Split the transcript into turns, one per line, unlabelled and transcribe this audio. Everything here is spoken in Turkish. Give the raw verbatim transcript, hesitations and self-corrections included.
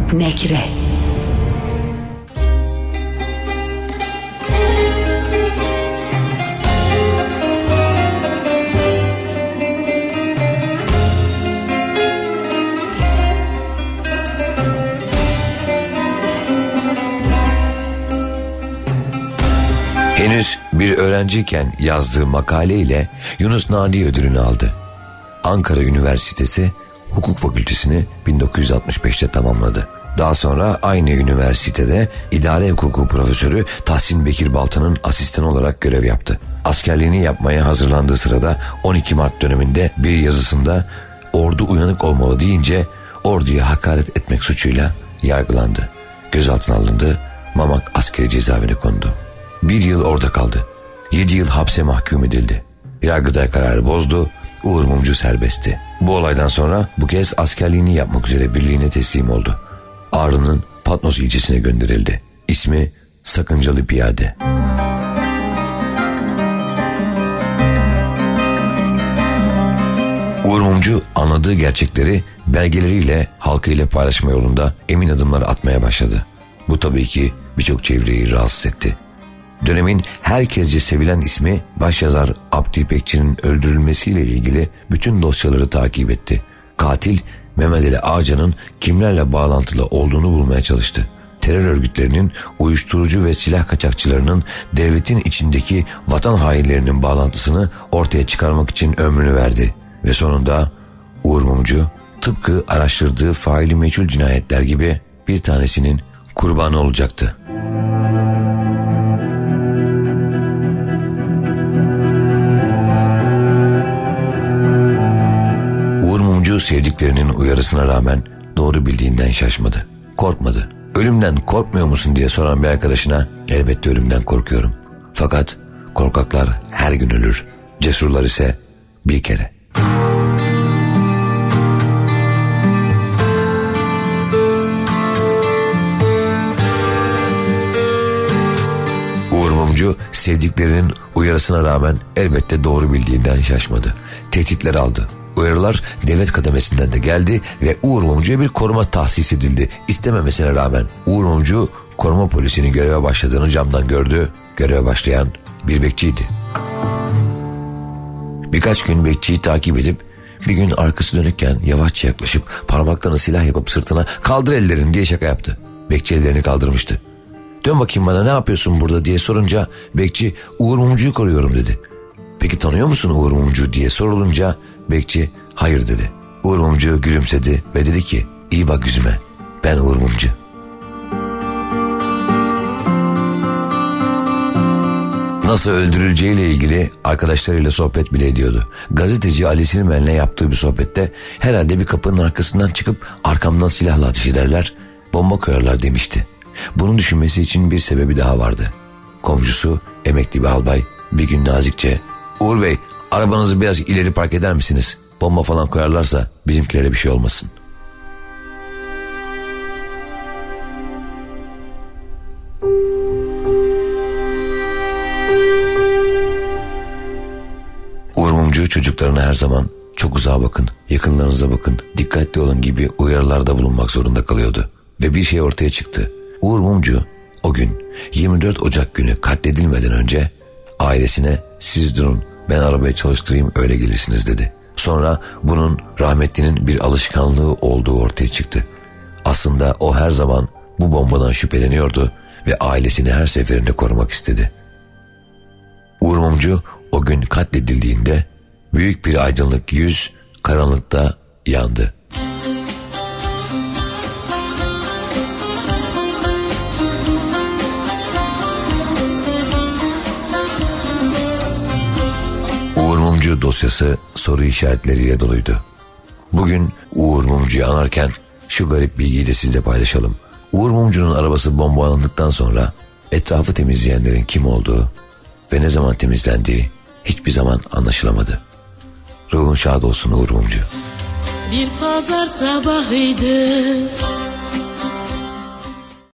Nekre.
Henüz bir öğrenciyken yazdığı makaleyle Yunus Nadi ödülünü aldı. Ankara Üniversitesi Hukuk Fakültesini bin dokuz yüz altmış beşte tamamladı. Daha sonra aynı üniversitede idare hukuku profesörü Tahsin Bekir Balta'nın asistanı olarak görev yaptı. Askerliğini yapmaya hazırlandığı sırada on iki Mart döneminde bir yazısında ordu uyanık olmalı deyince orduya hakaret etmek suçuyla yargılandı. Gözaltına alındı, Mamak askeri cezaevine kondu. Bir yıl orada kaldı. Yedi yıl hapse mahkum edildi. Yargıtay kararı bozdu, Uğur Mumcu serbestti. Bu olaydan sonra bu kez askerliğini yapmak üzere birliğine teslim oldu. Ağrı'nın Patnos ilçesine gönderildi. İsmi Sakıncalı Piyade. Uğur Mumcu anladığı gerçekleri belgeleriyle halkıyla paylaşma yolunda emin adımlar atmaya başladı. Bu tabii ki birçok çevreyi rahatsız etti. Dönemin herkesce sevilen ismi başyazar Abdi İpekçi'nin öldürülmesiyle ilgili bütün dosyaları takip etti. Katil Mehmet Ali Ağcan'ın kimlerle bağlantılı olduğunu bulmaya çalıştı. Terör örgütlerinin, uyuşturucu ve silah kaçakçılarının devletin içindeki vatan hainlerinin bağlantısını ortaya çıkarmak için ömrünü verdi. Ve sonunda Uğur Mumcu tıpkı araştırdığı faili meçhul cinayetler gibi bir tanesinin kurbanı olacaktı. Sevdiklerinin uyarısına rağmen doğru bildiğinden şaşmadı. Korkmadı. Ölümden korkmuyor musun diye soran bir arkadaşına elbette ölümden korkuyorum. Fakat korkaklar her gün ölür. Cesurlar ise bir kere. Uğur Mumcu sevdiklerinin uyarısına rağmen elbette doğru bildiğinden şaşmadı. Tehditler aldı. Uyarılar devlet kademesinden de geldi ve Uğur Mumcu'ya bir koruma tahsis edildi. İstememesine rağmen Uğur Mumcu koruma polisinin göreve başladığını camdan gördü. Göreve başlayan bir bekçiydi. Birkaç gün bekçiyi takip edip bir gün arkası dönükken yavaşça yaklaşıp parmaklarını silah yapıp sırtına "Kaldır ellerini" diye şaka yaptı. Bekçi ellerini kaldırmıştı. "Dön bakayım bana, ne yapıyorsun burada?" diye sorunca bekçi "Uğur Mumcu'yu koruyorum" dedi. "Peki tanıyor musun Uğur Mumcu?" diye sorulunca bekçi "Hayır" dedi. Uğur Mumcu gülümsedi ve dedi ki "İyi bak yüzüme, ben Uğur Mumcu." Nasıl öldürüleceğiyle ilgili arkadaşlarıyla sohbet bile ediyordu. Gazeteci Ali Silmen'le yaptığı bir sohbette herhalde bir kapının arkasından çıkıp arkamdan silahla ateş ederler, bomba koyarlar demişti. Bunu düşünmesi için bir sebebi daha vardı. Komşusu emekli bir albay bir gün nazikçe "Uğur Bey, arabanızı biraz ileri park eder misiniz? Bomba falan koyarlarsa bizimkilere bir şey olmasın." Uğur Mumcu çocuklarına her zaman "Çok uzağa bakın, yakınlarınıza bakın, dikkatli olun" gibi uyarılarda bulunmak zorunda kalıyordu. Ve bir şey ortaya çıktı. Uğur Mumcu o gün yirmi dört Ocak günü katledilmeden önce ailesine "Siz durun, ben arabayı çalıştırayım öyle gelirsiniz" dedi. Sonra bunun rahmetlinin bir alışkanlığı olduğu ortaya çıktı. Aslında o her zaman bu bombadan şüpheleniyordu ve ailesini her seferinde korumak istedi. Uğur Mumcu o gün katledildiğinde büyük bir aydınlık yüz karanlıkta yandı. Uğur Mumcu dosyası soru işaretleriyle doluydu. Bugün Uğur Mumcu'yu anarken şu garip bilgiyi de sizle paylaşalım. Uğur Mumcu'nun arabası bombalandıktan sonra etrafı temizleyenlerin kim olduğu ve ne zaman temizlendiği hiçbir zaman anlaşılamadı. Ruhun şad olsun Uğur Mumcu.
Bir pazar sabahıydı,